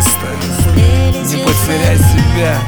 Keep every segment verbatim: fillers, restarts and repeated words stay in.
игристая, не потеряй себя.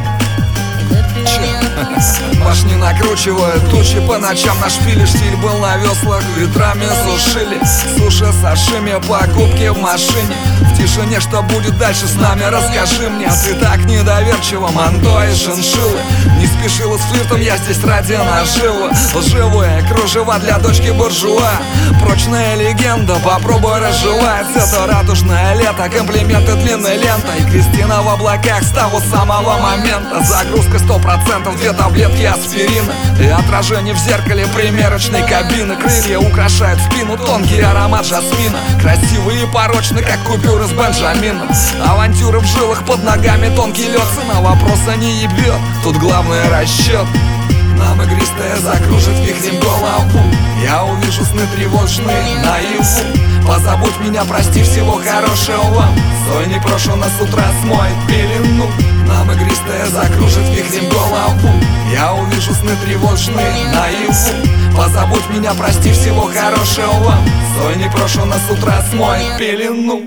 Башни накручивают тучи по ночам, наш шпиле штиль был на веслах, ветрами сушили. Суши, сашими, покупки в машине. В тишине, что будет дальше с нами, расскажи мне. Ты так недоверчиво, манто и шиншиллы. Не спешила с флиртом, я здесь ради наживы. Лживые кружева для дочки буржуа. Прочная легенда, попробуй разжевать. Это радужное лето, комплименты длинной лентой. Кристина в облаках с того самого момента. Загрузка сто процентов, две таблетки аспирина. И отражение в зеркале примерочной кабины. Крылья украшают спину, тонкий аромат жасмина. Красивый и порочный, как купюры с Бенджамина. Авантюры в жилах, под ногами тонкий лед. Цена вопроса не ебет, тут главный расчет. Нам игристая закружит вихрем голову. Я увижу сны тревожные наяву. Позабудь меня, прости, всего хорошего вам. Стой непрошено с утра смоет пелену. Нам игристая закружит вихрем голову. Я увижу сны тревожные наяву. Позабудь меня, прости, всего хорошего вам. Стой непрошено с утра смоет пелену.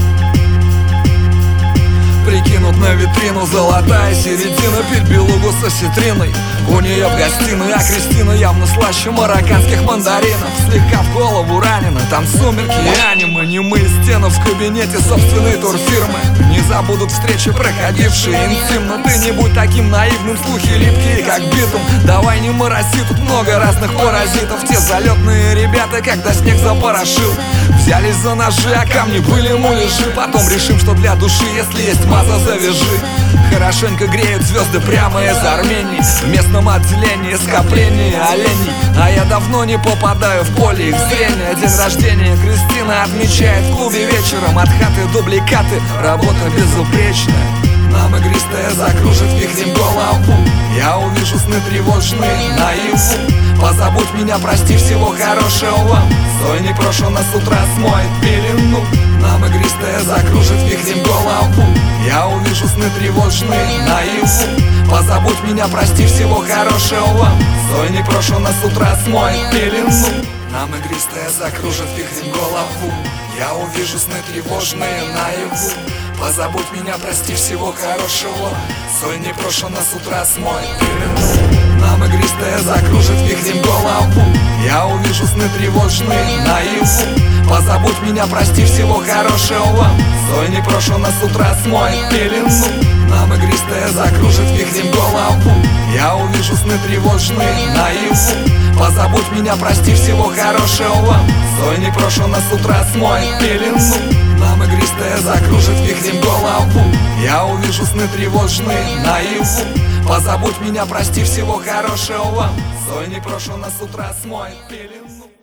Прикинут на витрину золотая середина. Пить белугу со ситриной у нее в гостиной. А Кристина явно слаще марокканских мандаринов. Слегка в голову ранена, там сумерки и аниме. Немые стены в кабинете собственной турфирмы. Не забудут встречи, проходившие интимно. Ты не будь таким наивным, слухи липкие, как битум. Давай не мороси, тут много разных паразитов. Те залетные ребята, когда снег запорошил, взялись за ножи, а камни были муляжи. Потом решим, что для души, если есть маза, завяжи. Хорошенько греют звезды прямо из Армении. В местном отделении скопление оленей. А я давно не попадаю в поле их зрения. День рождения Кристина отмечает в клубе вечером. От хаты дубликаты, работа безупречная. Нам игристая закружит вихрем голову. Я увижу сны тревожные наяву. Позабудь меня, прости, всего хорошего вам. Стой непрошено с утра смоет пелену. Нам игристая закружит вихрем голову. Я увижу сны тревожные наяву. Позабудь меня, прости, всего хорошего вам. Стой непрошено с утра смоет пелену. Нам игристая закружит вихрем голову. Я увижу сны тревожные наяву. Позабудь меня, прости, всего хорошего. Стой непрошено с утра смоет пелену. Нам игристая закружит вихрем голову. Я увижу сны тревожные наяву. Позабудь меня, прости, всего хорошего вам. Стой непрошено с утра смоет пелену. Нам игристая закружит вихрем голову. Я увижу сны тревожные наяву. Позабудь меня, прости, всего хорошего вам. Стой непрошено с утра смоет пелену. Нам игристая закружит вихрем голову. Я увижу сны тревожные наяву. Позабудь меня, прости, всего хорошего вам. Стой непрошено с утра смоет пелену.